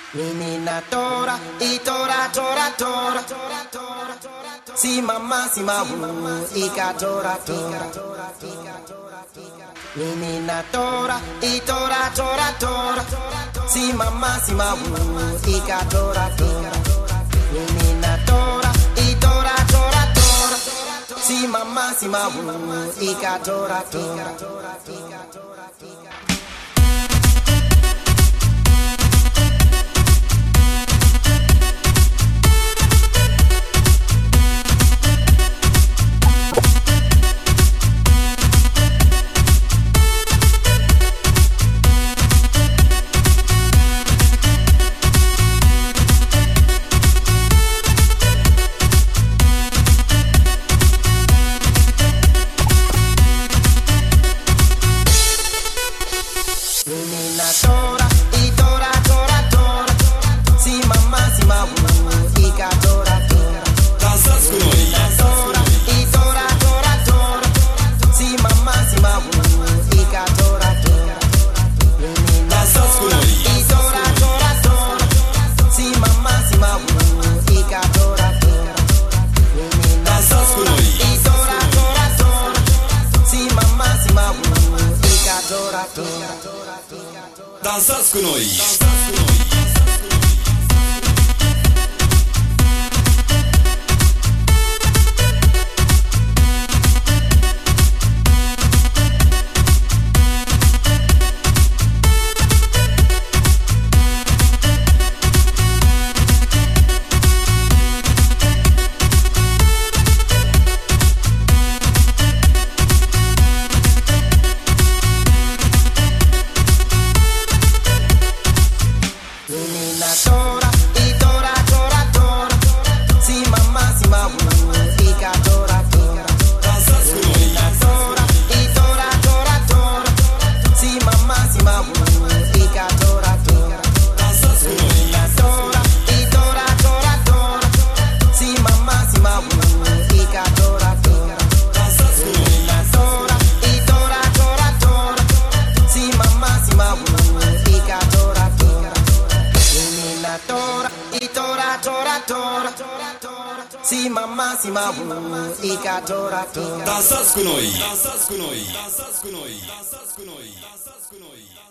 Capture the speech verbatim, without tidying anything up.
Menina tora, e tora, tora, tora. Si mamma, si mamu, ika tora, tora. Menina tora, e tora, tora, tora. Si mamma, si mamu, ika tora, tora. Menina tora, e tora, tora, tora. Si mamma, si mamu, ika tora, tora. Menina tora, e tora, tora, tora. Si mamma, si mamu, ika tora, tora. Dansați cu noi! Menina tora, e tora, tora, tora. Si mamma, si mamu, ika tora, tora. Menina Dansați cu tora, noi! e tora, tora, tora. Si mamma, si mamu, ika tora, tora. Menina Dansați cu tora, noi! e tora, tora, tora. Si mamma, si mamu, ika tora, tora. Dansați cu noi! Menina tora, e tora, tora, tora. Si mamma, si mamu, ika tora, tora. Dansați cu noi! Menina tora, e tora, tora, tora. Si mamma, si mamu, ika tora, tora. Dansați cu noi! Menina tora, e tora, tora, tora. Si mamma, si mamu, ika tora, tora. Dansați cu noi! Menina tora, e tora, tora, tora. Si mamma, si mamu, ika tora, tora. Menina tora, e tora, tora, tora. Si mamma, si mamu, ika tora, tora. Dansați cu noi! Dansați cu noi! Dansați cu noi! Dansați cu noi! Dansați cu noi!